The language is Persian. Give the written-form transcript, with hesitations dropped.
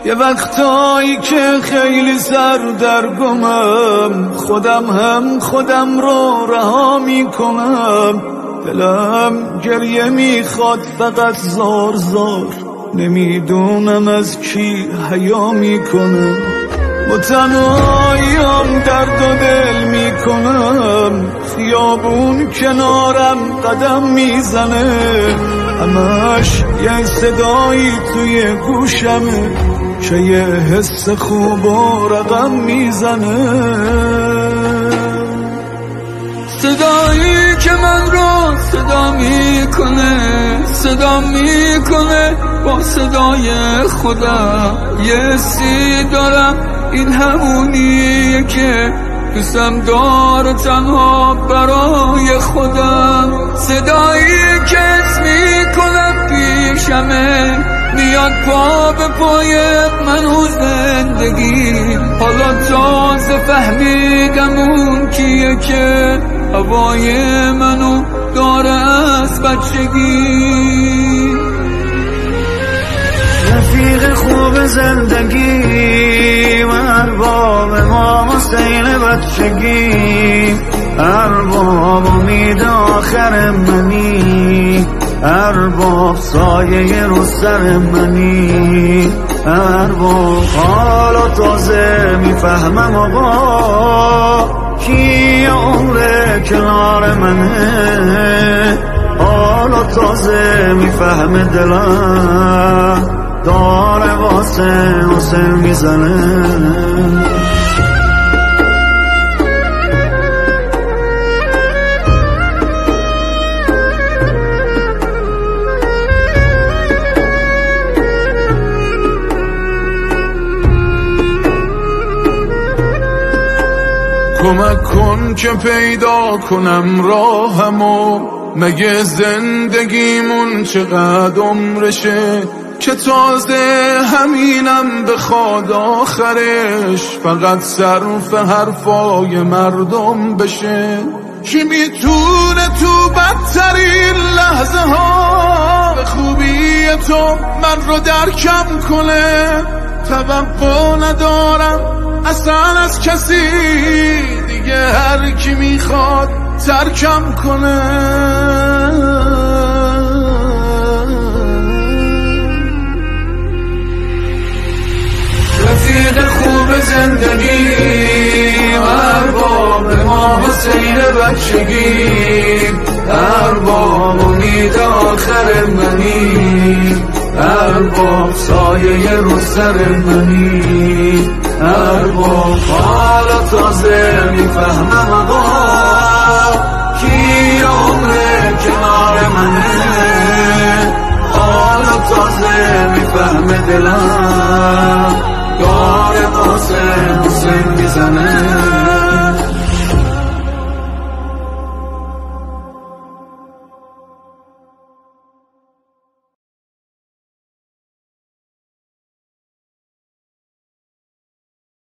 یه وقتایی که خیلی سردرگمم، خودم رو رها میکنم. دلم گریه میخواد فقط زار زار، نمیدونم از کی حیا میکنم. با تنهاییم درد و دل میکنم، خیابون کنارم قدم میزنه، همش یه صدایی توی گوشمه که یه حس خوب و رقم میزنه. صدایی که من رو صدا میکنه با صدای خودم. یه حسی دارم، این همونیه که دوستم داره تنها برای خودم. صدایی که اسم میکنم پیشمه، میاد پا به پای من و زندگی. حالا تازه فهمیدم اون کیه که هوای منو داره از بچگی. رفیق خوب زندگی و ارباب ما حسین بچگی، ارباب امید آخر منی، ارباب سایه رو سر منی، ارباب حالا تازه میفهمم آقا کی عمر کنار منه. حالا تازه میفهمه دلم داره واسه حسین میزنه. کمک کن که پیدا کنم راهمو، مگه زندگیمون چقدر عمرشه که تازه همینم بخواد آخرش فقط صرف حرفای مردم بشه. کی میتونه تو بدترین لحظه ها به خوبی تو من رو درکم کنه؟ توقع ندارم اصلا از کسی دیگه، هر کی میخواد ترکم کنه. رفیق خوب زندگی و ارباب ما حسین بچگی، ارباب امید آخر منی، ارباب سایه رو سر منی، ارباب حالا تازه میفهمم آقا کی عمر کنار منه. حالا تازه میفهمه دلم داره واسه حسین میزنه.